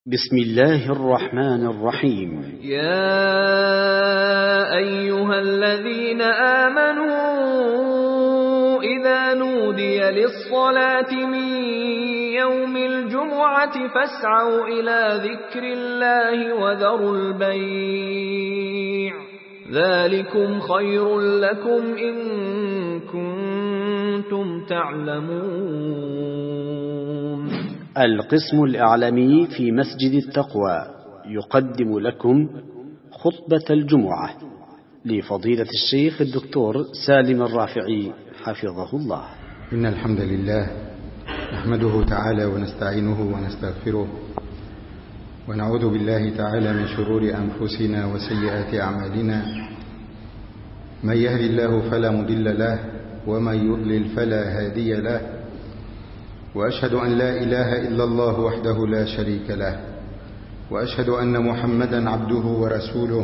بسم الله الرحمن الرحيم. يا أيها الذين آمنوا إذا نودي للصلاة من يوم الجمعة فاسعوا إلى ذكر الله وذروا البيع ذلكم خير لكم إن كنتم تعلمون. القسم الإعلامي في مسجد التقوى يقدم لكم خطبة الجمعة لفضيلة الشيخ الدكتور سالم الرافعي حفظه الله. إن الحمد لله نحمده تعالى ونستعينه ونستغفره ونعوذ بالله تعالى من شرور أنفسنا وسيئات أعمالنا. من يهدي الله فلا مضل له ومن يضلل فلا هادي له، وأشهد أن لا إله إلا الله وحده لا شريك له، وأشهد أن محمدا عبده ورسوله.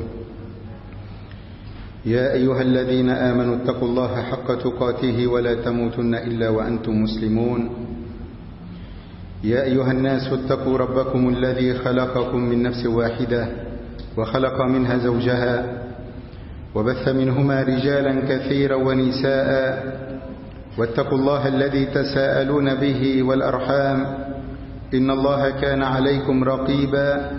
يا أيها الذين آمنوا اتقوا الله حق تقاته ولا تموتن إلا وأنتم مسلمون. يا أيها الناس اتقوا ربكم الذي خلقكم من نفس واحدة وخلق منها زوجها وبث منهما رجالا كثيرا ونساء، واتقوا الله الذي تساءلون به والأرحام إن الله كان عليكم رقيبا.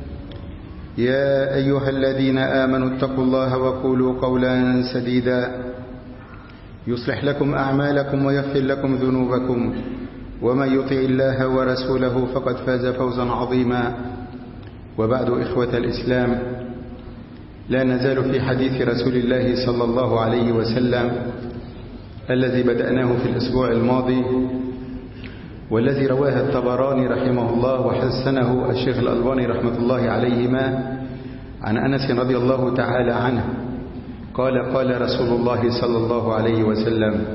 يا أيها الذين آمنوا اتقوا الله وقولوا قولا سديدا يصلح لكم أعمالكم ويغفر لكم ذنوبكم، ومن يطع الله ورسوله فقد فاز فوزا عظيما. وبعد، إخوة الإسلام، لا نزال في حديث رسول الله صلى الله عليه وسلم الذي بدأناه في الأسبوع الماضي، والذي رواه الطبراني رحمه الله وحسنه الشيخ الألباني رحمة الله عليهما عن أنس رضي الله تعالى عنه قال: قال رسول الله صلى الله عليه وسلم: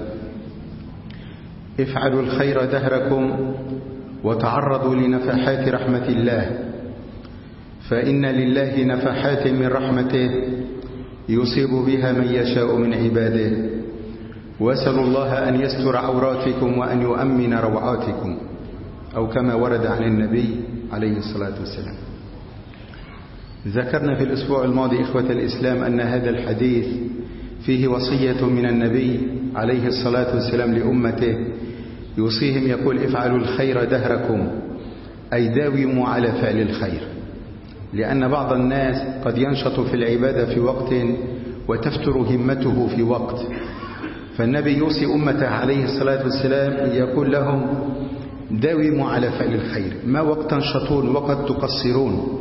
افعلوا الخير دهركم وتعرضوا لنفحات رحمة الله، فإن لله نفحات من رحمته يصيب بها من يشاء من عباده، واسألوا الله أن يستر عوراتكم وأن يؤمن روعاتكم، أو كما ورد عن النبي عليه الصلاة والسلام. ذكرنا في الأسبوع الماضي إخوة الإسلام أن هذا الحديث فيه وصية من النبي عليه الصلاة والسلام لأمته، يوصيهم يقول: افعلوا الخير دهركم، أي داوموا على فعل الخير، لأن بعض الناس قد ينشط في العبادة في وقت وتفتر همته في وقت، فالنبي يوصي أمته عليه الصلاة والسلام يقول لهم: داوموا على فعل الخير، ما وقت تنشطون وقد تقصرون،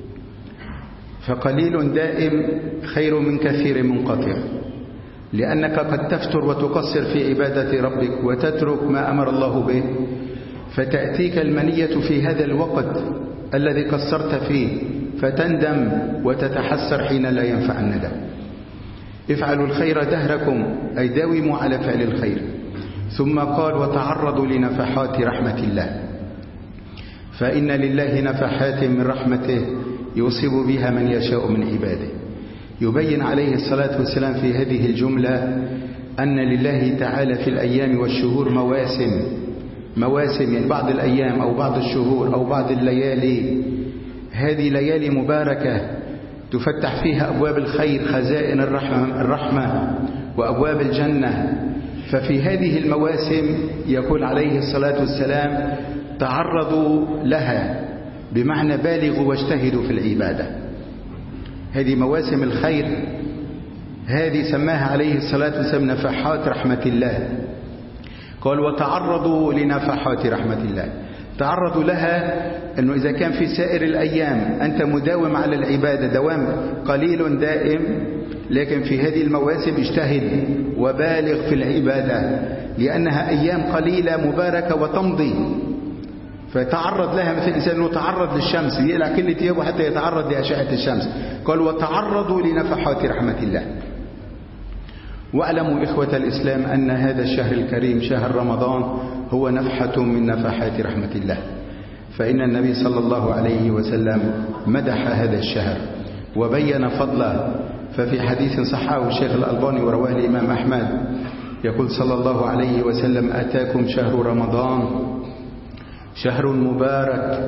فقليل دائم خير من كثير منقطع، لأنك قد تفتر وتقصر في عبادة ربك وتترك ما أمر الله به، فتأتيك المنية في هذا الوقت الذي قصرت فيه فتندم وتتحسر حين لا ينفع الندم. افعلوا الخير دهركم، أي داوموا على فعل الخير. ثم قال: وتعرضوا لنفحات رحمة الله، فإن لله نفحات من رحمته يصيب بها من يشاء من عباده. يبين عليه الصلاة والسلام في هذه الجملة أن لله تعالى في الأيام والشهور مواسم، يعني بعض الأيام أو بعض الشهور أو بعض الليالي، هذه ليالي مباركة تفتح فيها أبواب الخير، خزائن الرحمة وأبواب الجنة. ففي هذه المواسم يقول عليه الصلاة والسلام: تعرضوا لها، بمعنى بالغوا واجتهدوا في العبادة. هذه مواسم الخير، هذه سماها عليه الصلاة والسلام نفحات رحمة الله. قال: وتعرضوا لنفحات رحمة الله. تعرضوا لها أنه إذا كان في سائر الأيام أنت مداوم على العبادة دوام قليل دائم، لكن في هذه المواسم اجتهد وبالغ في العبادة، لأنها أيام قليلة مباركة وتمضي. فتعرض لها مثل الإنسان أنه تعرض للشمس، يقلع كل ثيابه حتى يتعرض لأشعة الشمس. قال: وتعرضوا لنفحات رحمة الله. واعلموا إخوة الإسلام أن هذا الشهر الكريم شهر رمضان هو نفحة من نفحات رحمة الله، فإن النبي صلى الله عليه وسلم مدح هذا الشهر وبين فضله. ففي حديث صححه الشيخ الألباني ورواه الإمام أحمد يقول صلى الله عليه وسلم: أتاكم شهر رمضان شهر مبارك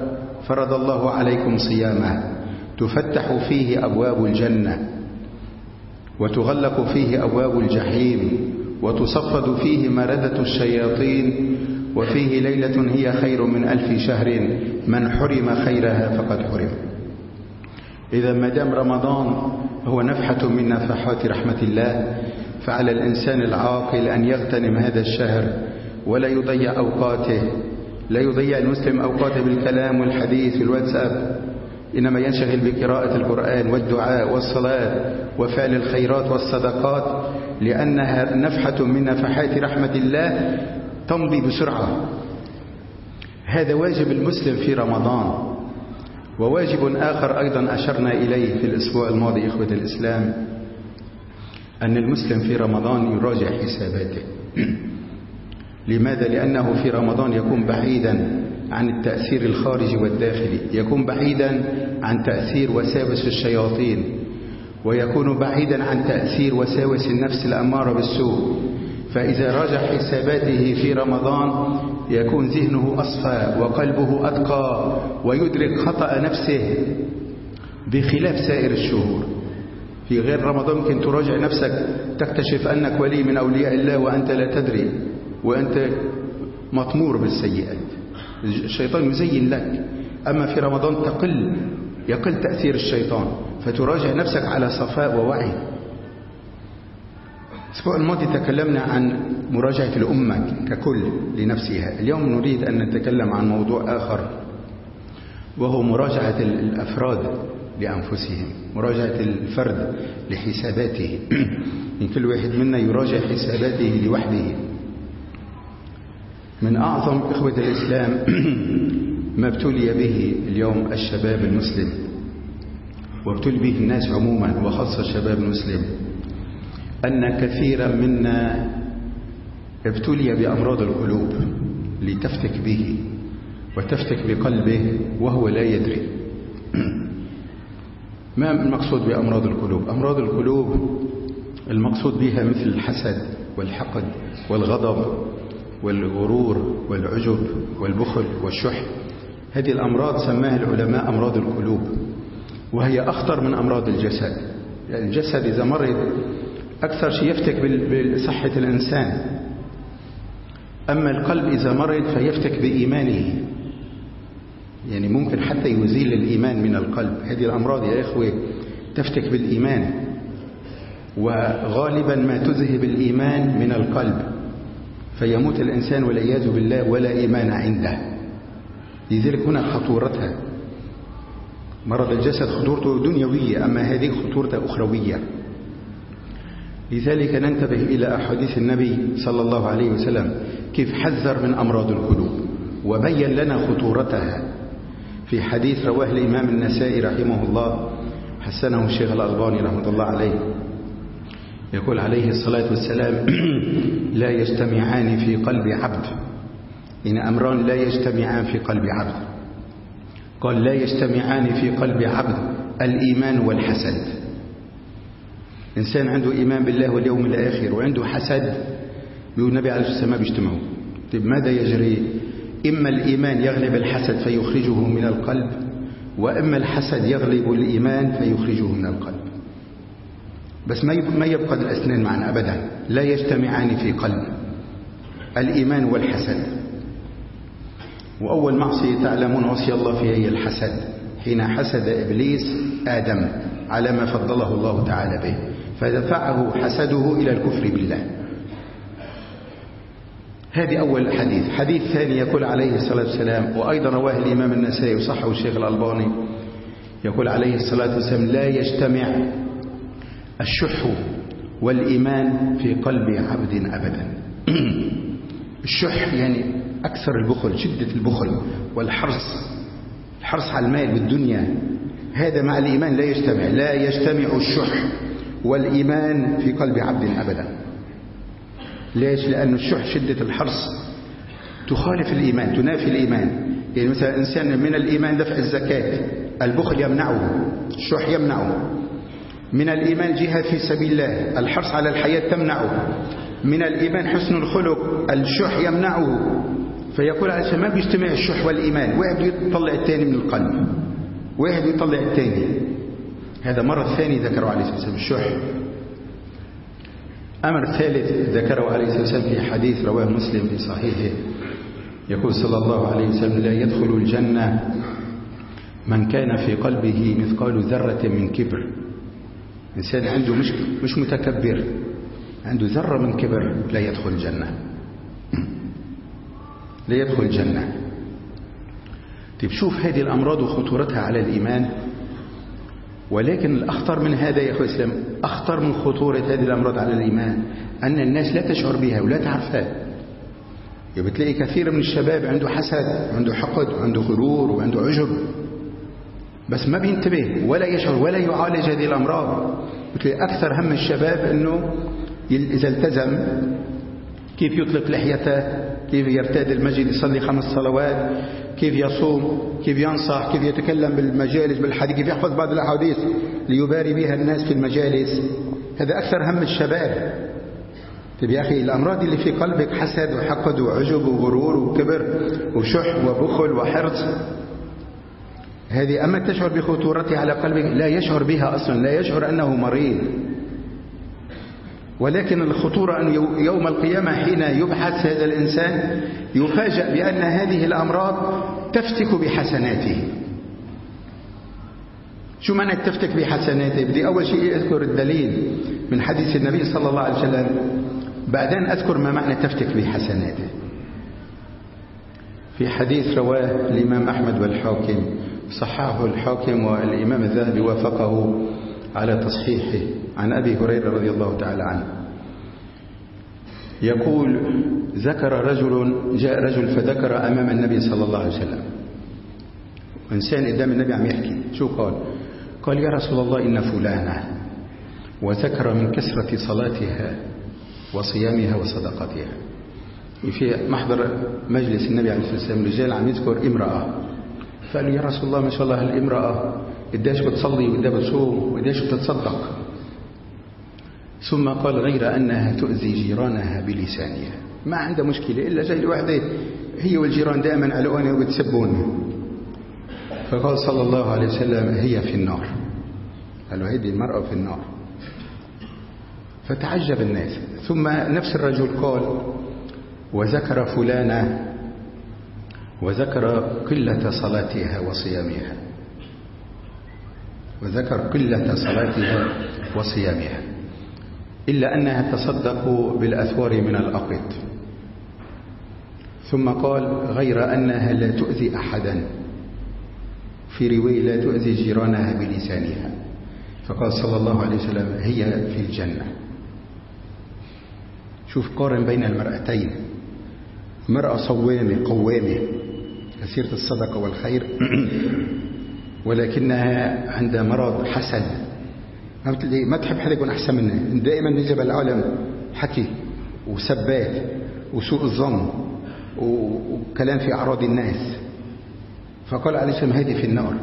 فرض الله عليكم صيامه تفتح فيه أبواب الجنة وتغلق فيه أبواب الجحيم وتصفد فيه مردة الشياطين وفيه ليلة هي خير من 1000 شهر من حرم خيرها فقد حرم. إذا ما دام رمضان هو نفحة من نفحات رحمة الله، فعلى الإنسان العاقل أن يغتنم هذا الشهر ولا يضيع أوقاته. لا يضيع المسلم أوقاته بالكلام والحديث والواتساب، إنما ينشغل بقراءة القرآن والدعاء والصلاة وفعل الخيرات والصدقات، لأنها نفحة من نفحات رحمة الله تمضي بسرعة. هذا واجب المسلم في رمضان. وواجب آخر أيضا أشرنا إليه في الأسبوع الماضي إخوة الإسلام، أن المسلم في رمضان يراجع حساباته. لماذا؟ لأنه في رمضان يكون بعيدا عن التأثير الخارجي والداخلي، يكون بعيدا عن تأثير وساوس الشياطين، ويكون بعيدا عن تأثير وساوس النفس الأمارة بالسوء. فإذا راجع حساباته في رمضان يكون ذهنه أصفى وقلبه أتقى ويدرك خطأ نفسه، بخلاف سائر الشهور. في غير رمضان ممكن تراجع نفسك تكتشف أنك ولي من أولياء الله وأنت لا تدري، وأنت مطمور بالسيئات، الشيطان يزين لك. أما في رمضان يقل تأثير الشيطان، فتراجع نفسك على صفاء ووعي. الأسبوع الماضي تكلمنا عن مراجعة الأمة ككل لنفسها. اليوم نريد أن نتكلم عن موضوع آخر، وهو مراجعة الأفراد لأنفسهم، مراجعة الفرد لحساباته. من كل واحد منا يراجع حساباته لوحده. من أعظم إخوة الإسلام ما ابتلي به اليوم الشباب المسلم، وابتلي به الناس عموما وخاصة الشباب المسلم، أن كثيرا منا ابتلي بأمراض القلوب لتفتك به وتفتك بقلبه وهو لا يدري. ما المقصود بأمراض القلوب؟ أمراض القلوب المقصود بها مثل الحسد والحقد والغضب والغرور والعجب والبخل والشح. هذه الأمراض سماها العلماء أمراض القلوب، وهي أخطر من أمراض الجسد. يعني الجسد إذا مرض أكثر شيء يفتك بصحة الإنسان، أما القلب إذا مرض فيفتك بإيمانه، يعني ممكن حتى يزيل الإيمان من القلب. هذه الأمراض يا إخوة تفتك بالإيمان، وغالبا ما تذهب الإيمان من القلب، فيموت الإنسان والعياذ بالله ولا إيمان عنده. لذلك هنا خطورتها. مرض الجسد خطورته دنيوية، أما هذه خطورته أخروية. لذلك ننتبه إلى أحاديث النبي صلى الله عليه وسلم كيف حذر من أمراض القلوب وبين لنا خطورتها. في حديث رواه الإمام النسائي رحمه الله، حسنه الشيخ الألباني رحمه الله عليه، يقول عليه الصلاة والسلام: لا يجتمعان في قلب عبد، إن أمران لا يجتمعان في قلب عبد. قال: لا يجتمعان في قلب عبد الإيمان والحسد. إنسان عنده إيمان بالله واليوم الآخر وعنده حسد، بيقول النبي عليه الصلاة والسلام بيجتمعوا. طيب ماذا يجري؟ إما الإيمان يغلب الحسد فيخرجه من القلب، وإما الحسد يغلب الإيمان فيخرجه من القلب. بس ما يبقى الأثنين معا أبدا، لا يجتمعان في قلب الإيمان والحسد. وأول معصية تعلمون وصي الله فيها هي الحسد، حين حسد إبليس آدم على ما فضله الله تعالى به، فدفعه حسده إلى الكفر بالله. هذه أول حديث. حديث ثاني يقول عليه الصلاة والسلام، وأيضا رواه الإمام النسائي وصححه الشيخ الألباني، يقول عليه الصلاة والسلام: لا يجتمع الشح والإيمان في قلب عبد أبدا. الشح يعني أكثر البخل، شدة البخل والحرص، الحرص على المال والدنيا، هذا مع الإيمان لا يجتمع. لا يجتمع الشح والإيمان في قلب عبد أبدا. ليش؟ لأن الشح شدة الحرص تخالف الإيمان، تنافي الإيمان. يعني مثلا إنسان من الإيمان دفع الزكاة، البخل يمنعه، الشح يمنعه. من الإيمان جهاد في سبيل الله، الحرص على الحياة تمنعه. من الإيمان حسن الخلق، الشح يمنعه. فيقول عشان ما بيجتمع الشح والإيمان، واحد يطلع الثاني من القلب، واحد يطلع الثاني. هذا مرة ثاني ذكره عليه الصلاة والسلام الشح. أمر ثالث ذكره عليه الصلاة والسلام في حديث رواه مسلم في صحيحه، يقول صلى الله عليه وسلم: لا يدخل الجنة من كان في قلبه مثقال ذرة من كبر. إنسان عنده مش متكبر، عنده ذرة من كبر لا يدخل الجنة، لا يدخل الجنة. طيب شوف هذه الأمراض وخطورتها على الإيمان. ولكن الأخطر من هذا يا أخوة الإسلام، أخطر من خطورة هذه الأمراض على الإيمان أن الناس لا تشعر بها ولا تعرفها. بتلاقي كثير من الشباب عنده حسد وعنده حقد وعنده غرور وعنده عجب، بس ما بينتبه ولا يشعر ولا يعالج هذه الأمراض. بتلاقي أكثر هم الشباب أنه إذا التزم كيف يطلق لحيته، كيف يرتاد المسجد يصلي 5 صلوات، كيف يصوم، كيف ينصح، كيف يتكلم بالمجالس بالحديث، كيف يحفظ بعض الأحاديث ليباري بها الناس في المجالس. هذا أكثر هم الشباب. طيب يا أخي الأمراض اللي في قلبك حسد وحقد وعجب وغرور وكبر وشح وبخل وحرص، هذه أما تشعر بخطورتها على قلبك لا يشعر بها أصلا، لا يشعر أنه مريض. ولكن الخطورة أن يوم القيامة حين يبحث هذا الإنسان يفاجأ بأن هذه الأمراض تفتك بحسناته. شو معنى تفتك بحسناته؟ بدي أول شيء أذكر الدليل من حديث النبي صلى الله عليه وسلم، بعدين أذكر ما معنى تفتك بحسناته. في حديث رواه الإمام أحمد والحاكم، صححه الحاكم والإمام الذهبي وافقه على تصحيحه، عن أبي هريرة رضي الله تعالى عنه يقول: جاء رجل فذكر أمام النبي صلى الله عليه وسلم، إنسان قدام النبي عم يحكي. شو قال: يا رسول الله إن فلانة، وذكر من كثرة صلاتها وصيامها وصدقاتها. في محضر مجلس النبي عليه الصلاة والسلام رجال عم يذكر امرأة، فقالوا: يا رسول الله ما شاء الله الامرأة قديش بتصلي وقديش بتصوم وقديش بتتصدق. ثم قال: غير أنها تؤذي جيرانها بلسانها، ما عندها مشكلة إلا جاي لوحدة هي والجيران دائما قلقوني وبتسبوني. فقال صلى الله عليه وسلم: هي في النار. قالوا: هذه المرأة في النار. فتعجب الناس. ثم نفس الرجل قال: وذكر فلانة، وذكر قلة صلاتها وصيامها، وذكر قلة صلاتها وصيامها، إلا أنها تصدق بالأثوار من الأقط. ثم قال: غير أنها لا تؤذي أحدا، في رواية لا تؤذي جيرانها بلسانها. فقال صلى الله عليه وسلم: هي في الجنة. شوف قارن بين المرأتين، مرأة صوامة قوامة كثيرة الصدقة والخير ولكنها عندها مرض حسد، ما تحب حدا يكون أحسن منها، دائما نجب العالم حكي وسبات وسوء الظن وكلام في أعراض الناس. فقال عليه السلام: هذه في النار.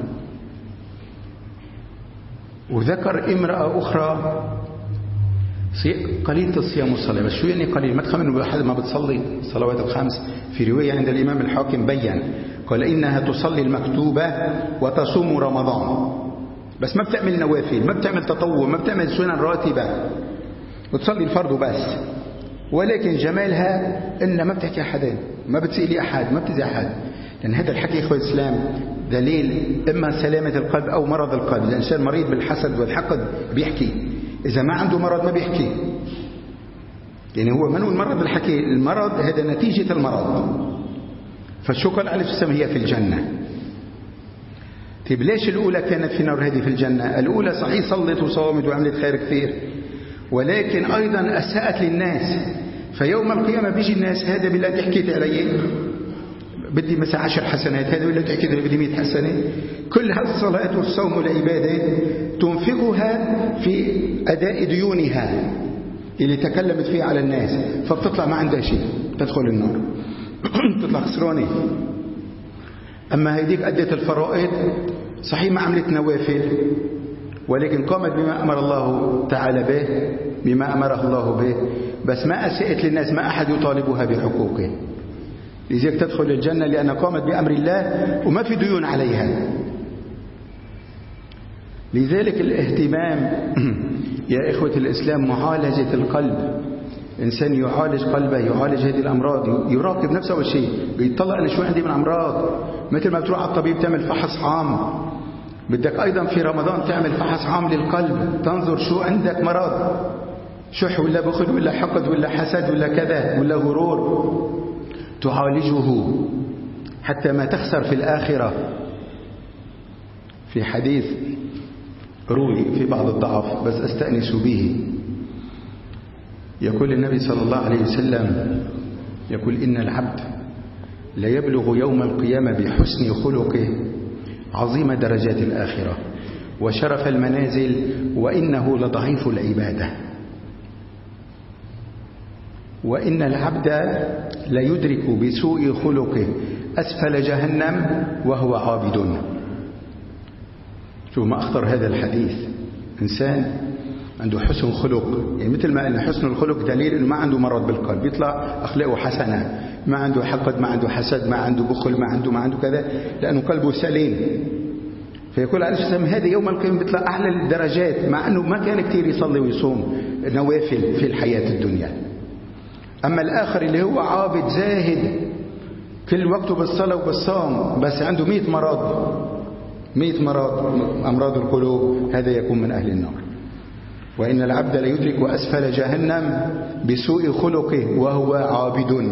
وذكر امرأة أخرى قليلة الصيام والصلاة. بس شو يعني قليل؟ ما تخمن إنه حد ما بتصلي الصلوات الخمس. في رواية عند الإمام الحاكم بيّن قال: إنها تصلي المكتوبة وتصوم رمضان، بس ما بتعمل نوافل، ما بتعمل تطوع، ما بتعمل سنن راتبة، وتصلي الفرض بس. ولكن جمالها إنها ما بتحكي أحد، ما بتسئلي أحد، ما بتزي أحد. لأن هذا الحكي إخوة الإسلام دليل إما سلامة القلب أو مرض القلب. الإنسان مريض بالحسد والحقد بيحكي، إذا ما عنده مرض ما بيحكي. يعني هو منو المرض بالحكي؟ المرض هذا نتيجة المرض. فالشكر عليه السلام هي في الجنة. طيب ليش الأولى كانت في النار هذه في الجنة؟ الأولى صحيح صلت وصامت وعملت خير كثير، ولكن أيضا أساءت للناس. فيوم القيامة بيجي الناس: هذا بالله تحكي علي بدي مثلا 10 حسنات، هذا بالله تحكي بدي 100 حسنة. كل هالصلاة والصوم والعبادة تنفقها في أداء ديونها اللي تكلمت فيها على الناس، فبتطلع ما عندها شيء، تدخل النار تطلع خسرانة. أما هيديك أدت الفرائض، صحيح ما عملت نوافل، ولكن قامت بما أمر الله تعالى به، بما أمره الله به، بس ما أسئت للناس، ما أحد يطالبها بحقوقه. لذلك تدخل الجنة لأنها قامت بأمر الله وما في ديون عليها. لذلك الاهتمام يا إخوة الإسلام معالجة القلب. إنسان يعالج قلبه، يعالج هذه الأمراض، يراقب نفسه أول شيء، بيطلع أنا شو عندي من أمراض. مثل ما بتروح على الطبيب تعمل فحص عام، بدك أيضا في رمضان تعمل فحص عام للقلب، تنظر شو عندك مرض، شح ولا بخل ولا حقد ولا حسد ولا كذا ولا غرور، تعالجه حتى ما تخسر في الآخرة. في حديث روي في بعض الضعف بس أستأنس به، يقول النبي صلى الله عليه وسلم، يقول إن العبد لا يبلغ يوم القيامة بحسن خلقه عظيم درجات الآخرة وشرف المنازل وإنه لضعيف العبادة، وإن العبد لا يدرك بسوء خلقه أسفل جهنم وهو عابد. شوف ما أخطر هذا الحديث. إنسان عنده حسن خلق، يعني مثل ما أن حسن الخلق دليل أنه ما عنده مرض بالقلب، يطلع أخلاقه حسنة، ما عنده حقد، ما عنده حسد، ما عنده بخل، ما عنده كذا، لأنه قلبه سليم. فيقول عليه السلام هذا يوم القيامة بيطلع أعلى الدرجات، مع أنه ما كان كثير يصلي ويصوم نوافل في الحياة الدنيا. أما الآخر اللي هو عابد زاهد كل وقته بالصلاة وبالصوم، بس عنده 100 مرض أمراض القلوب، هذا يكون من أهل النار. وإن العبد لا يدرك أسفل جهنم بسوء خلقه وهو عابد.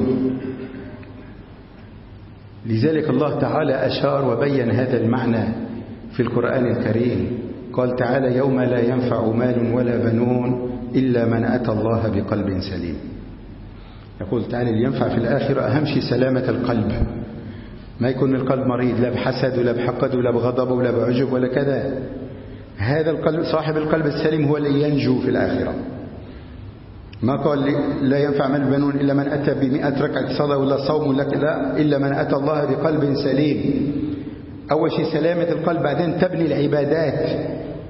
لذلك الله تعالى أشار وبين هذا المعنى في القرآن الكريم، قال تعالى يوم لا ينفع مال ولا بنون إلا من أتى الله بقلب سليم. يقول تعالى اللي ينفع في الآخرة أهم شيء سلامة القلب، ما يكون القلب مريض لا بحسد ولا بحقد ولا بغضب ولا بعجب ولا كذا. هذا القلب صاحب القلب السليم هو اللي ينجو في الآخرة. ما قال لا ينفع مال بنون إلا من أتى ب100 ركعة صلاة ولا صوم ولا لا، إلا من أتى الله بقلب سليم. أول شيء سلامة القلب، بعدين تبني العبادات.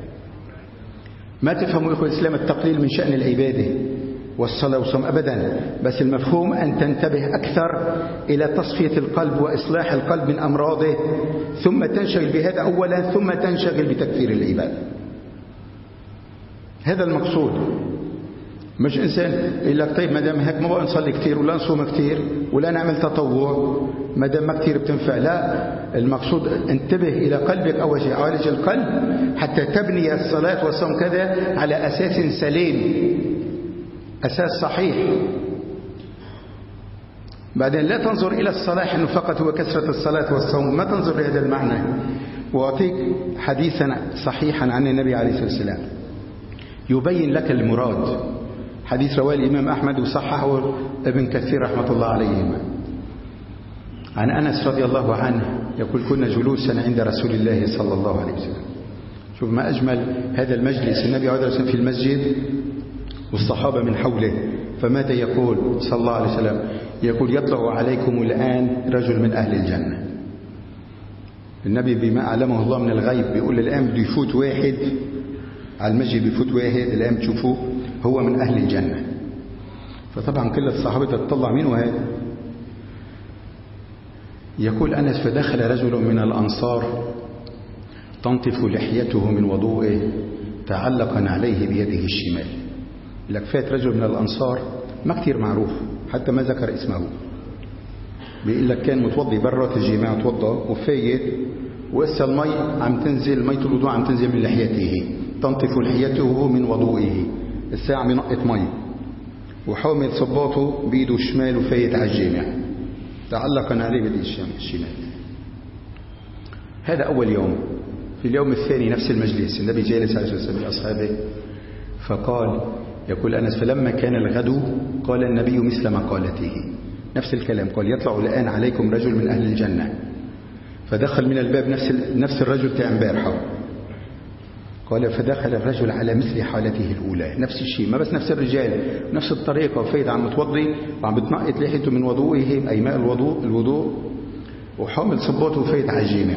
ما تفهموا إخوة الإسلام التقليل من شأن العبادة والصلاة والصوم أبدا، بس المفهوم أن تنتبه أكثر إلى تصفية القلب وإصلاح القلب من أمراضه، ثم تنشغل بهذا أولا، ثم تنشغل بتكثير العبادة. هذا المقصود. مش إنسان يقول لك طيب ما دام هيك ما بقى نصلي كثير ولا نصوم كثير ولا نعمل تطوع ما دام ما كثير بتنفع. لا، المقصود انتبه إلى قلبك أول شيء، عالج القلب حتى تبني الصلاة والصوم كذا على أساس سليم، أساس صحيح. بعدين لا تنظر إلى الصلاح أنه فقط هو كثرة الصلاة والصوم، ما تنظر لهذا المعنى. وأعطيك حديثا صحيحا عن النبي عليه الصلاة والسلام يبين لك المراد. حديث رواه الإمام أحمد وصححه ابن كثير رحمة الله عليهما عن أنس رضي الله عنه يقول كنا جلوسا عند رسول الله صلى الله عليه وسلم. شوف ما أجمل هذا المجلس، النبي عليه الصلاة والسلام في المسجد والصحابة من حوله، فماذا يقول صلى الله عليه وسلم؟ يقول يطلع عليكم الآن رجل من أهل الجنة. النبي بما علمه الله من الغيب بيقول الآن بده يفوت واحد على المسجد، بيفوت واحد الآن بتشوفوه هو من أهل الجنة. فطبعا كل الصحابة تطلع منه هذا. يقول أنس فدخل رجل من الأنصار تنطف لحيته من وضوئه تعلقا عليه بيده الشمال. لك فات رجل من الأنصار ما كتير معروف حتى ما ذكر اسمه، بيقول لك كان متوضي برا الجماعة توضى وفايت وإسا المي عم تنزل، مية الوضوء عم تنزل من لحيته، تنطف لحيته من وضوئه، الساعة بنقط مي وحامل صباطه بيده الشمال وفايت على الجامع تعلقا عليه بيده الشمال. هذا أول يوم. في اليوم الثاني نفس المجلس النبي جالس عليه الصلاة والسلام بأصحابه فقال يقول أنس فلما كان الغد قال النبي مثل مقالته، نفس الكلام، قال يطلع الآن عليكم رجل من أهل الجنة. فدخل من الباب نفس الرجل تاع امبارحه. قال فدخل الرجل على مثل حالته الأولى، نفس الشيء، ما بس نفس الرجال نفس الطريقة، وفايد عم متوضي وعم بتنقط لحيته من وضوئه أي ماء الوضوء وحامل صباته وفايد على الجامع.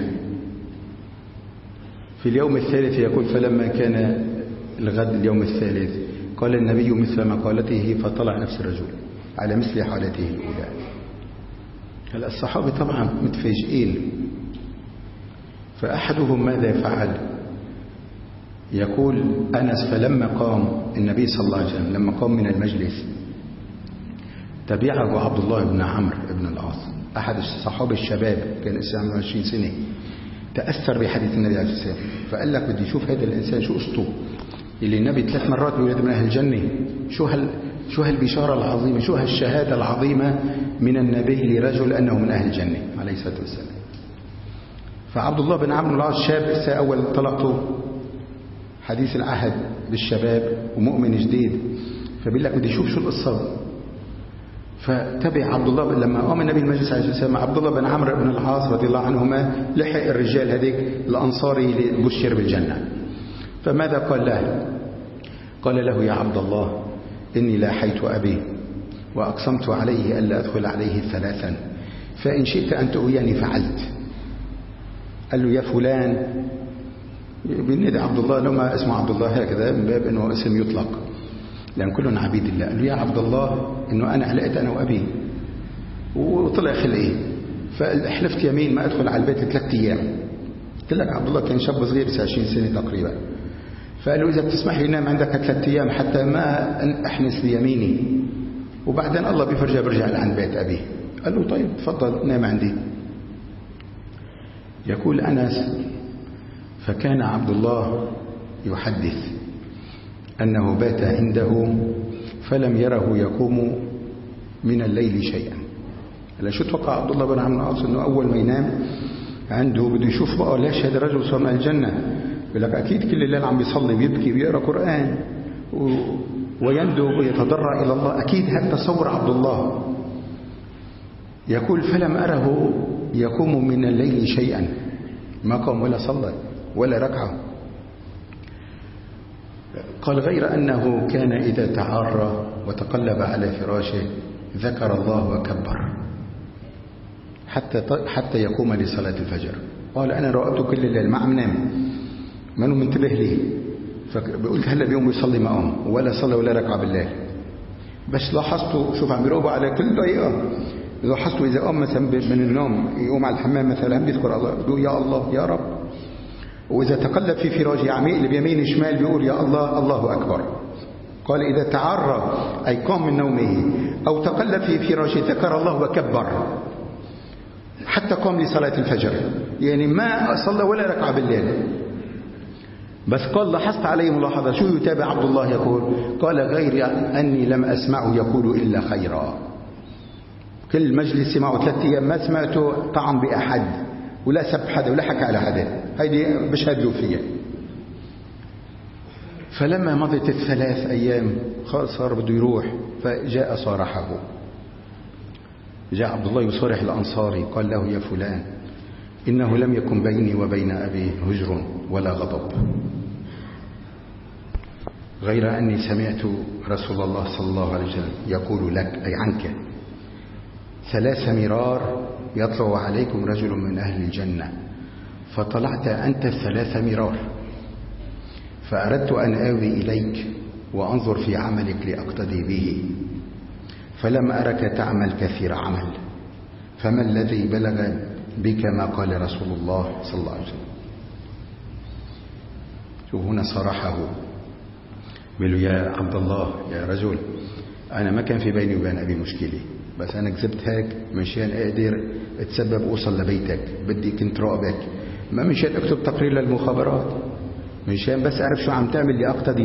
في اليوم الثالث يقول فلما كان الغد اليوم الثالث قال النبي مثل مقالته فطلع نفس الرجل على مثل حالته الأولى. الصحابة طبعا متفاجئين. فأحدهم ماذا فعل؟ يقول أنس: فلما قام النبي صلى الله عليه وسلم لما قام من المجلس تبعه عبد الله بن عمرو بن العاص أحد الصحابة الشباب، كان اسمه 20 سنة، تأثر بحديث النبي عليه الصلاة والسلام، فقال لك بدي أشوف هذا الإنسان شو قصته اللي النبي 3 مرات بيولد من أهل الجنة، شو هالبشارة العظيمة، شو هالشهادة العظيمة من النبي لرجل أنه من أهل الجنة عليه الصلاة والسلام. فعبد الله بن عمرو بن العاص شاب أول طلقته، حديث العهد بالشباب ومؤمن جديد، فبيقول لك بدي أشوف شو القصة. فتبع عبد الله لما قام النبي المجلس عليه الصلاة والسلام عبد الله بن عمرو بن العاص رضي الله عنهما لحق الرجال هذيك الأنصاري اللي بشر بالجنة. فماذا قال له؟ قال له: يا عبد الله إني لاحيت أبي وأقسمت عليه ألا أدخل عليه 3، فإن شئت أن تؤويني فعلت. قال له: يا فلان، بالندى عبد الله لو ما اسمه عبد الله هكذا من باب أنه اسم يطلق لأن كلهم عبيد الله. قال له: يا عبد الله إنه أنا علقت أنا وأبي وطلع خلقي، فحلفت يمين ما أدخل على البيت 3 أيام. قلت لك عبد الله كان شاب صغير 20 سنة تقريبا. فقال له: إذا بتسمح لي نام عندك 3 أيام حتى ما أحنس ليميني، وبعدين الله بيفرجها برجع لعند بيت أبيه. قال له: طيب تفضل نام عندي. يقول أنس: فكان عبد الله يحدث أنه بات عنده فلم يره يقوم من الليل شيئا. هلا شو توقع عبد الله بن عمرو بن العاص؟ انه اول ما ينام عنده بده يشوف بقى ليش هذا الرجل صار من الجنه. بيقول لك اكيد كل الليل عم بيصلي ويبكي ويقرا قران ويندب ويتضرع الى الله، اكيد هذا تصور عبد الله. يقول: فلم اره يقوم من الليل شيئا، ما قام ولا صلى ولا ركعه. قال: غير أنه كان إذا تعارى وتقلب على فراشه ذكر الله وكبر حتى يقوم لصلاة الفجر. قال: أنا رأيت كل الليل ما عم نام، ما أنه منتبه لي، فقلت هلا بيوم يصلي ما قام ولا صلى ولا ركعة بالليل. بس لاحظته، شوف عم بيراقبه على كل دقيقة، لاحظته إذا قام مثلا من النوم يقوم على الحمام مثلا بيذكر الله، يقول يا الله يا رب، وإذا تقلب في فراشه عم يقلب يمين شمال بيقول يا الله الله أكبر. قال: إذا تعرى أي قام من نومه أو تقلب في فراشه ذكر الله وكبر حتى قام لصلاة الفجر، يعني ما صلى ولا ركعة بالليل. بس قال: لاحظت عليه ملاحظة. شو يتابع عبد الله يقول؟ قال: غير أني لم أسمعه يقول إلا خيرا. كل مجلس سمعه 3 أيام ما سمعته طعن بأحد ولا سب حدا ولا حكى على حدا، هيدي بشهد له فيها. فلما مضت 3 أيام صار بده يروح، فجاء صارحه، جاء عبد الله يصارح الأنصاري، قال له: يا فلان إنه لم يكن بيني وبين أبي هجر ولا غضب، غير أني سمعت رسول الله صلى الله عليه وسلم يقول لك أي عنك 3 مرار يطلع عليكم رجل من أهل الجنة، فطلعت أنت 3 مرار، فأردت أن آوي إليك وأنظر في عملك لأقتدي به، فلم أرك تعمل كثير عمل، فما الذي بلغ بك ما قال رسول الله صلى الله عليه وسلم. شوف هنا صرحه، بيقول: يا عبد الله يا رجل، أنا ما كان في بيني وبين أبي مشكلة، بس أنا كذبت هيك مشان أقدر أتسبب أوصل لبيتك، بدي كنت راقبك، ما مشان أكتب تقرير للمخابرات، مشان بس أعرف شو عم تعمل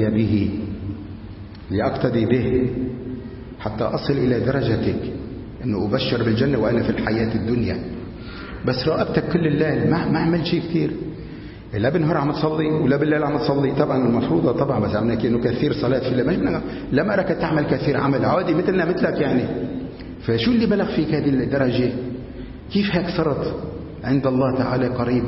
لأقتدي به حتى أصل إلى درجتك أنه أبشر بالجنة وأنا في الحياة الدنيا. بس راقبتك كل الليل، ما عمل شيء كثير، لا بالنهار عم تصلي ولا بالليل عم تصلي، طبعا المفروضة طبعا، بس عم نحكي انه كثير صلاة في الليل، لم أرك تعمل كثير عمل، عادي مثلنا مثلك يعني. فشو اللي بلغ فيك هذه الدرجة؟ كيف هيك صرت عند الله تعالى قريب؟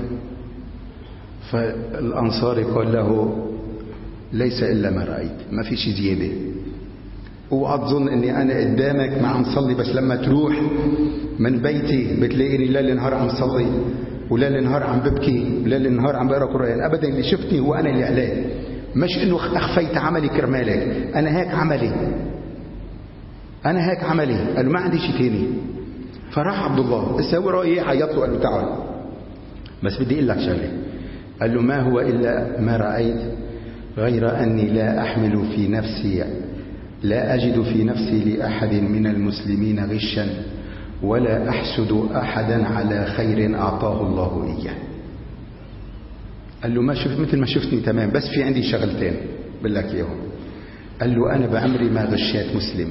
فالأنصاري قال له: ليس إلا ما رأيت، ما في شيء زيادة، اوعى تظن اني انا قدامك ما عم صلي، بس لما تروح من بيتي بتلاقيني ليل نهار عم صلي وليل نهار عم ببكي وليل نهار عم بقرا قرآن. ابدا، اللي شفتني هو انا اللي عليه، مش انه اخفيت عملي كرمالك، انا هيك عملي. قال ما عندي شيء ثاني. فراح عبد الله الساورة ايه عيط له قال له تعال بس بدي اقول لك شغله. قال له ما هو الا ما رايت غير اني لا احمل في نفسي لا اجد في نفسي لاحد من المسلمين غشا ولا احسد احدا على خير اعطاه الله اياه. قال له ما شفت مثل ما شفتني تمام بس في عندي شغلتين بقول لك اياهم. قال له انا بعمري ما غشيت مسلم،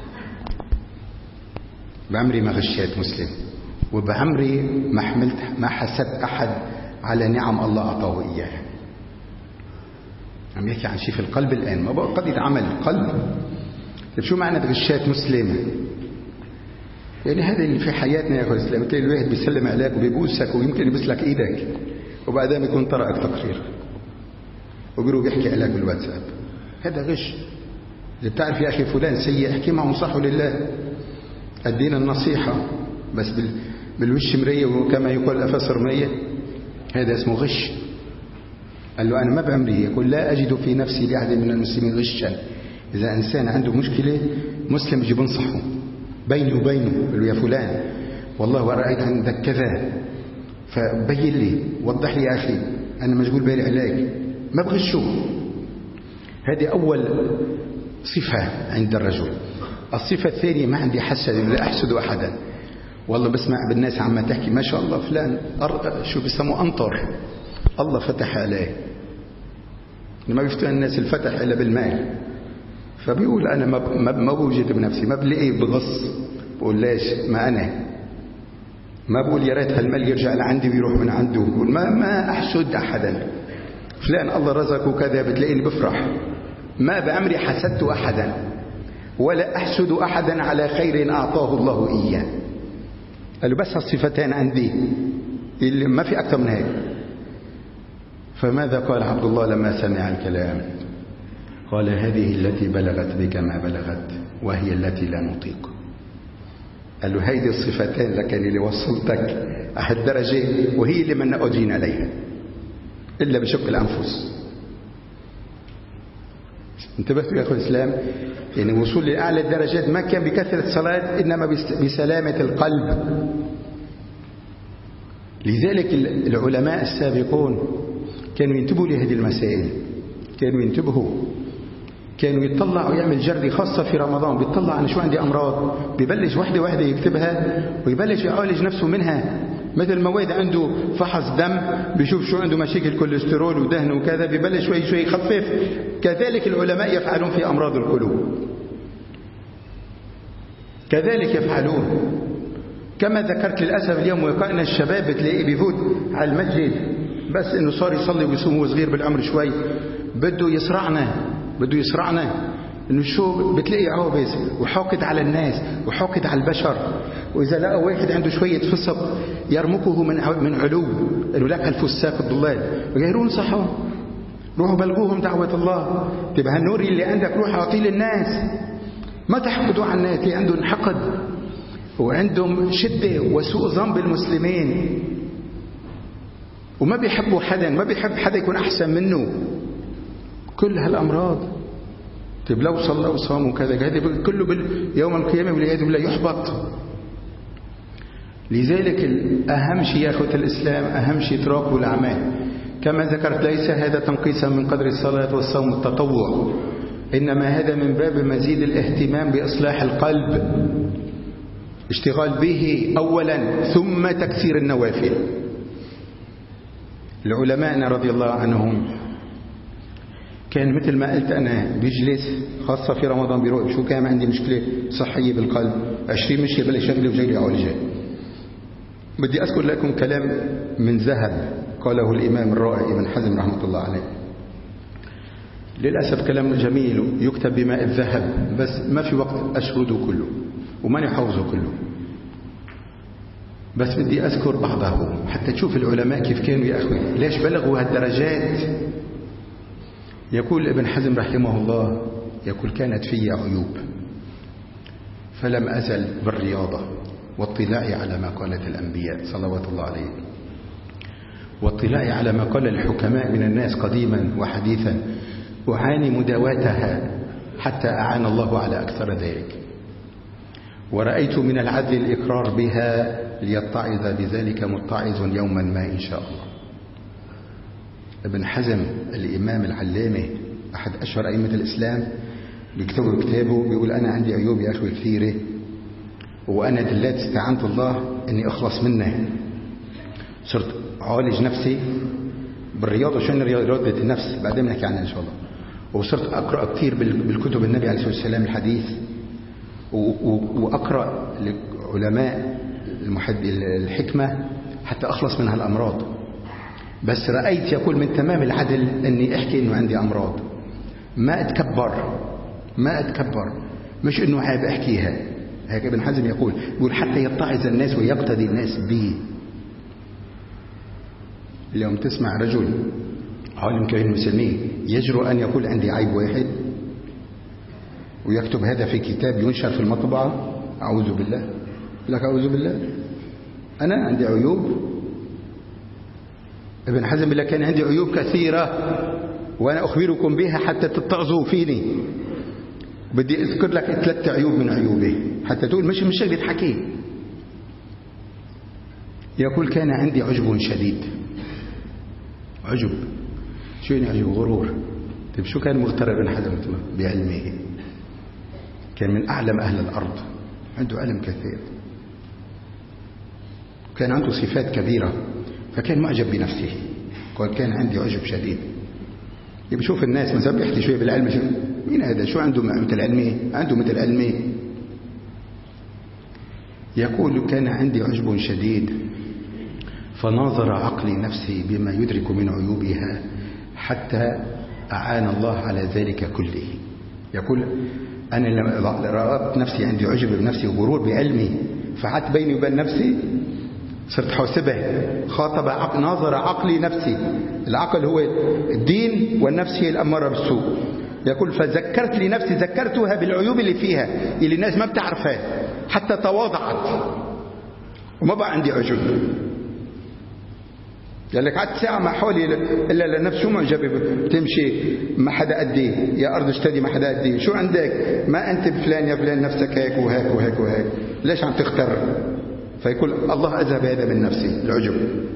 بعمري ما غشيت مسلم، وبعمري ما حسدت أحد على نعم الله أعطاه إياها. عم يحكي عن شيء في القلب الآن، ما بقى قضية عمل قلب. طيب شو معنى غشيت مسلم؟ يعني هذا اللي في حياتنا يا أخوة الإسلام. تلاقي الواحد بيسلم عليك وبيبوسك ويمكن يبوس لك إيدك وبعدين يكون طرقك تقرير وبيروح بيحكي عليك بالواتساب. هذا غش. إذا بتعرف يا أخي فلان سيء احكي معه انصحه لله. الدين النصيحة بس بالوش مرية وكما يقول الأفسر مرية، هذا اسمه غش. قال له أنا ما بعمري، يقول لا أجد في نفسي لأحد من المسلمين غشا. إذا إنسان عنده مشكلة مسلم يجي بنصحه بيني وبينه، يقول له يا فلان والله ورأيت عندك كذا فبين لي وضح لي يا أخي أنا مشغول بالي عليك، ما بغشه. هذه أول صفة عند الرجل. الصفة الثانية ما عندي حسد، لا أحسد أحدا. والله بسمع بالناس عما تحكي ما شاء الله فلان شو بيسموه أنطر، الله فتح عليه. ما بيفتح الناس الفتح إلا بالمال، فبيقول أنا ما بوجد بنفسي، ما بلاقي بغص، بقول ليش ما أنا ما بقول يا ريت هالمال يرجع لعندي ويروح من عنده، بقول ما أحسد أحدا. فلان الله رزقه كذا بتلاقيني بفرح، ما بأمري حسدت أحدا ولا أحسد أحدا على خير أعطاه الله إياه. قال له بس الصفتين عندي اللي ما في أكثر من هيك. فماذا قال عبد الله لما سمع الكلام؟ قال هذه التي بلغت بك ما بلغت وهي التي لا نطيق. قال له هيدي الصفتين لكن اللي وصلتك هالدرجة وهي اللي من أجين عليها إلا بشق الأنفس. انتبهتوا يا أخوة الإسلام؟ يعني وصول لأعلى الدرجات ما كان بكثرة الصلاة إنما بسلامة القلب. لذلك العلماء السابقون كانوا ينتبهوا لهذه المسائل، كانوا ينتبهوا، كانوا يطلعوا ويعمل جردي خاصة في رمضان، بيطلع أنا شو عندي أمراض، بيبلش واحدة يكتبها ويبلش يعالج نفسه منها. مثل ما واحد عنده فحص دم بيشوف شو عنده مشاكل كوليسترول ودهن وكذا بيبلش شوي شوي يخفف. كذلك العلماء يفعلون في أمراض القلوب، كذلك يفعلون. كما ذكرت للأسف اليوم وقعنا الشباب بتلاقيه بيفوت على المسجد بس إنه صار يصلي ويصوم وصغير بالعمر شوي بده يسرعنا إنه شو بتلاقي عوبس وحاقد على الناس وحاقد على البشر. وإذا لقى واحد عنده شوية فسق يرمقه من علو، قالوا لك الفساق الضلال غيرون صحوا روحوا بلغوهم دعوة الله. تبقى هالنور اللي عندك روح أعطيه للناس، ما تحقدوا على الناس اللي عندهم حقد وعندهم شدة وسوء ظن بالمسلمين وما بيحبوا حدا، ما بيحب حدا يكون أحسن منه. كل هالأمراض طيب لو صلى وصام وكذا هذا كله يوم القيامة والعياذ بالله يحبط. لذلك أهم شيء يا أخوة الإسلام أهم شيء تراقبوا الأعمال. كما ذكرت ليس هذا تنقيصا من قدر الصلاة والصوم التطوع، إنما هذا من باب مزيد الاهتمام بإصلاح القلب، اشتغال به أولا ثم تكثير النوافل. العلماء رضي الله عنهم كان مثل ما قلت أنا بيجلس خاصة في رمضان بيروح شو كان عندي مشكلة صحية بالقلب 20 مشكلة بلا شغلة وجاي لي عالجة. بدي أذكر لكم كلام من ذهب قاله الإمام الرائع ابن حزم رحمة الله عليه. للأسف كلام جميل يكتب بماء الذهب بس ما في وقت أشهده كله وما نحفظه كله، بس بدي أذكر بعضه حتى تشوف العلماء كيف كانوا يا أخوي ليش بلغوا هالدرجات. يقول ابن حزم رحمه الله يقول كانت في عيوب فلم أزل بالرياضة واطلاع على ما قالت الأنبياء صلوات الله عليه، واطلاع على ما قال الحكماء من الناس قديما وحديثا، أعاني مداواتها حتى أعان الله على أكثر ذلك. ورأيت من العدل الإقرار بها ليتعظ بذلك متعظ يوما ما إن شاء الله. ابن حزم الإمام العلامة أحد أشهر أئمة الإسلام بيكتبوا كتابه بيقول أنا عندي عيوب يا أخوي كثيرة، وأنا دلات استعنت الله أني أخلص منها. صرت أعالج نفسي بالرياضة، شنو رياضة النفس بعدين بنحكي عنها إن شاء الله. وصرت أقرأ كثير بالكتب النبي عليه الصلاة والسلام الحديث، وأقرأ لعلماء الحكمة حتى أخلص من هالأمراض. بس رأيت يقول من تمام العدل أني أحكي أنه عندي أمراض، ما أتكبر، مش أنه عيب أحكيها. هيك ابن حزم يقول حتى يتعظ الناس ويقتدي الناس بي. اليوم تسمع رجل عالم كبير المسلمين يجرؤ أن يقول عندي عيب واحد ويكتب هذا في كتاب ينشر في المطبعة. أعوذ بالله، لك أعوذ بالله، أنا عندي عيوب. ابن حزم بالله كان عندي عيوب كثيرة وأنا أخبركم بها حتى تتعظوا فيني. بدي أذكر لك 3 عيوب من عيوبه حتى تقول مش شغلة حكي. يقول كان عندي عجب شديد. عجب، شو يعني عجب؟ غرور. طيب شو كان مغتر ابن حزم بعلمه؟ كان من أعلم أهل الأرض، عنده علم كثير، كان عنده صفات كبيرة، فكان معجب بنفسه. قال كان عندي عجب شديد. بشوف الناس مثلا بيحكي شوية بالعلم، شو مين هذا؟ شو عنده مثل علمي؟ عنده مثل علمي. يقول كان عندي عجب شديد فناظر عقلي نفسي بما يدرك من عيوبها حتى أعان الله على ذلك كله. يقول أنا لما رأيت نفسي عندي عجب بنفسي وغرور بعلمي، فحتى بيني وبين نفسي صرت حاسبه. خاطب ناظر عقلي نفسي. العقل هو الدين والنفس هي الأمارة بالسوء. يقول فذكرت لنفسي، ذكرتها بالعيوب اللي فيها اللي الناس ما بتعرفها، حتى تواضعت وما بقى عندي عجب. قال لك قعدت ساعة ما حولي إلا لنفسه معجبة بتمشي ما حدا قدي، يا أرض اشتدي ما حدا قدي، شو عندك؟ ما أنت بفلان يا فلان، نفسك هيك وهيك وهيك وهيك، ليش عم تختر؟ فيقول الله أذهب هذا من نفسي، العجب.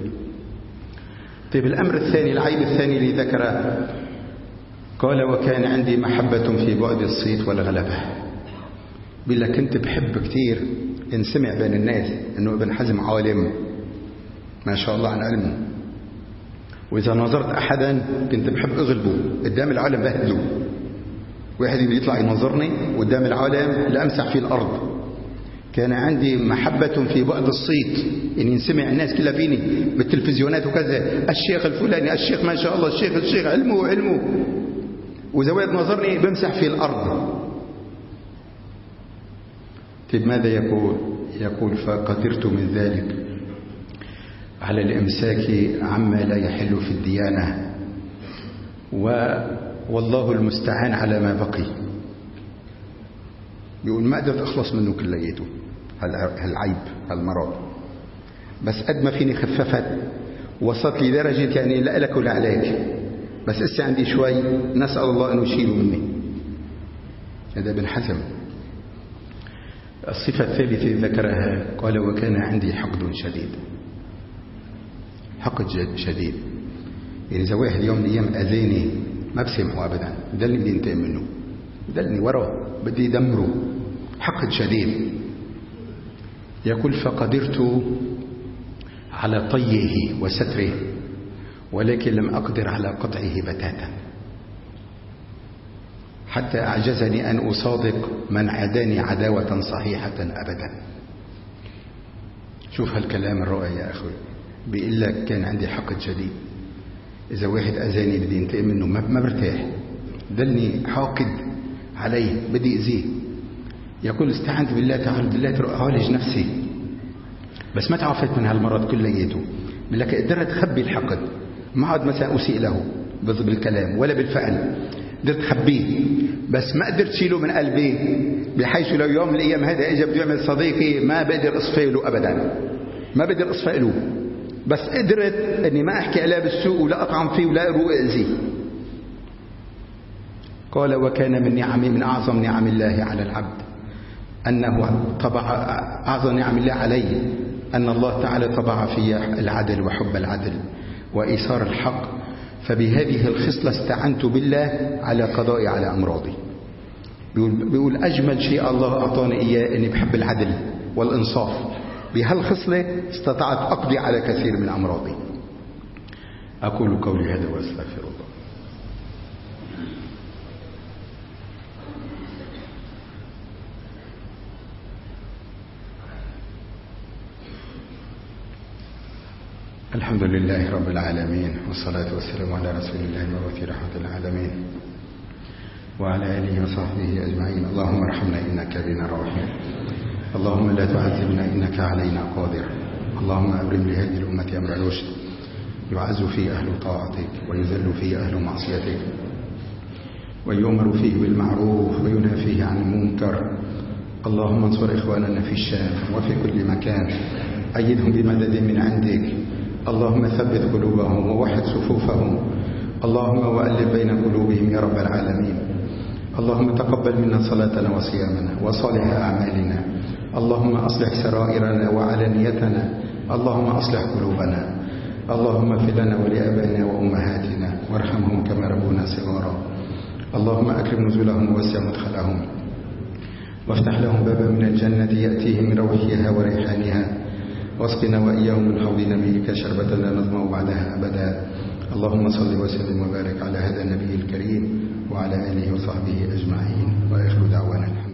طيب الأمر الثاني، العيب الثاني اللي ذكره، قال وكان عندي محبة في بعد الصيت والغلبة. بيقول لك كنت بحب كثير إن سمع بين الناس أنه ابن حزم عالم ما شاء الله عن علمه، وإذا نظرت أحدا كنت بحب أغلبه قدام العالم، بهدله. واحد يطلع ينظرني قدام العالم لأمسح في الأرض. كان عندي محبة في بعد الصيت، إن ينسمع الناس كلها فيني بالتلفزيونات وكذا، الشيخ الفلاني، الشيخ ما شاء الله، الشيخ علمه، وإذا واحد نظرني بمسح في الأرض. طيب ماذا يقول؟ يقول فقدرت من ذلك على الإمساك عما لا يحل في الديانة، والله المستعان على ما بقي. بيقول ما قدرت أخلص منه كليته، هالعيب هالمرض، بس قد ما فيني خففت، وصلت لدرجة يعني لا لك ولا عليك، بس لسه عندي شوي، نسأل الله أنه يشيله مني. هذا ابن حزم. الصفة الثالثة ذكرها، قال وكان عندي حقد شديد. حقد شديد، يعني إذا واحد يوم من الأيام أذاني ما بسمعه أبدا، ده اللي بدي انتقم منه، ده اللي وراه بدي دمره. حقد شديد. يقول فقدرت على طيه وستره ولكن لم أقدر على قطعه بتاتا، حتى أعجزني أن أصادق من عاداني عداوة صحيحة أبدا. شوف هالكلام الرائع يا أخوي. بيقول لك كان عندي حقد شديد، إذا واحد أذاني بدي انتقم منه، ما برتاح، دلني حاقد عليه بدي أذيه. يقول استعنت بالله تعالى بالله أعالج نفسي، بس ما تعافيت من هالمرض كليته. لك قدرت أخبي الحقد، ما عاد مثلا أسيء له بالكلام ولا بالفعل، قدرت أخبيه، بس ما قدرت شيله من قلبي، بحيث لو يوم من الأيام هذا إجا بده يعمل صديقي ما بقدر أصفي له أبدا، ما بقدر أصفي له، بس قدرت أني ما أحكي عليه بالسوء ولا أطعم فيه ولا أروق أذيه. قال وكان من نعمي من أعظم نعم الله على العبد أنه طبع أعظم نعم الله علي أن الله تعالى طبع في العدل وحب العدل وإيثار الحق، فبهذه الخصلة استعنت بالله على قضائي على أمراضي. بيقول أجمل شيء الله أعطاني إياه أني بحب العدل والإنصاف، بهالخصلة استطعت أقضي على كثير من أمراضي. أقول قولي هذا وأستغفر الله. الحمد لله رب العالمين، والصلاة والسلام على رسول الله المبعوث رحمة العالمين وعلى آله وصحبه أجمعين. اللهم ارحمنا إنك بنا رحيم، اللهم لا تعذبنا إنك علينا قادر. اللهم أبرم لهذه الأمة أمر رشد يعز فيه أهل طاعتك ويذل فيه أهل معصيتك، ويؤمر فيه بالمعروف وينهى فيه عن المنكر. اللهم انصر إخواننا في الشام وفي كل مكان، أيدهم بمدد من عندك. اللهم ثبت قلوبهم ووحد صفوفهم، اللهم وألف بين قلوبهم يا رب العالمين. اللهم تقبل منا صلاتنا وصيامنا وصالح أعمالنا، اللهم أصلح سرائرنا وعلانيتنا، اللهم أصلح قلوبنا. اللهم اغفر لنا ولآبائنا وأمهاتنا وارحمهم كما ربونا صغارا. اللهم أكرم نزلهم ووسع مدخلهم، وافتح لهم بابا من الجنة يأتيهم من روحها وريحانها، واسقنا وإياهم من حوض نبيك شربة لا نظمأ بعدها أبدا. اللهم صل وسلم وبارك على هذا النبي الكريم وعلى آله وصحبه أجمعين، وآخر دعوانا.